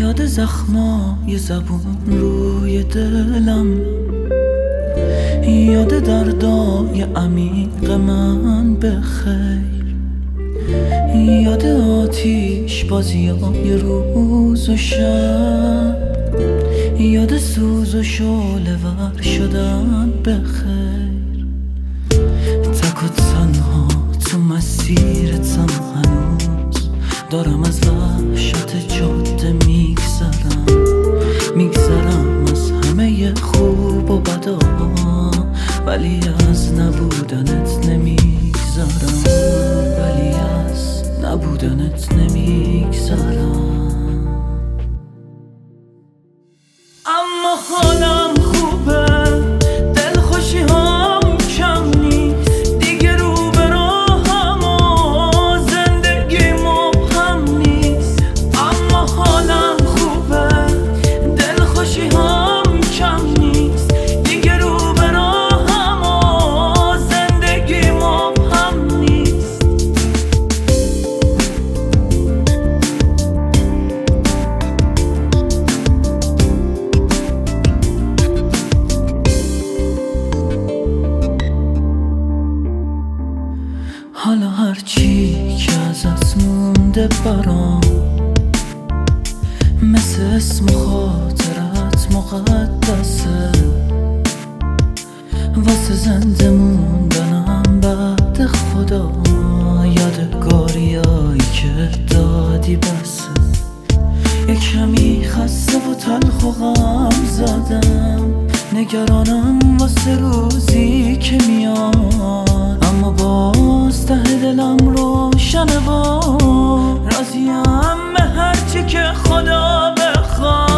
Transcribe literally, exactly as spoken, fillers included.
یاد زخمای زبون روی دلم، یاد دردای عمیق من به خیر، یاد آتیش بازیای روز و شب، یاد سوز و شعله ور شدن به خیر. تک و تنها تو مسیرتم هنوز دارم از وحشت جاده میگذرم، میگذرم از همه خوب و بدا، ولی از نبودنت نمیگذرم، ولی از نبودنت نمیگذرم. اما حالم خوبه، دلخوشی هم کم نیست، دیگه رو به راهم و زندگی مبهم نیست. اما حالم خوبه، دلخوشی هم کم نیست، دیگه رو به راهم و زندگی مبهم نیست. حالا هرچی که ازت مونده برام، مثل اسم و خاطرت مقدسه، واسه زنده موندنم بعد خدا. یادگاریایی که دادی بسه، یه کمی خسته و تلخ و غم زدم، نگرانم واسه روزی که میاد، اما باز ته دلم روشنه و راضیم به هرچی که خدا بخواد.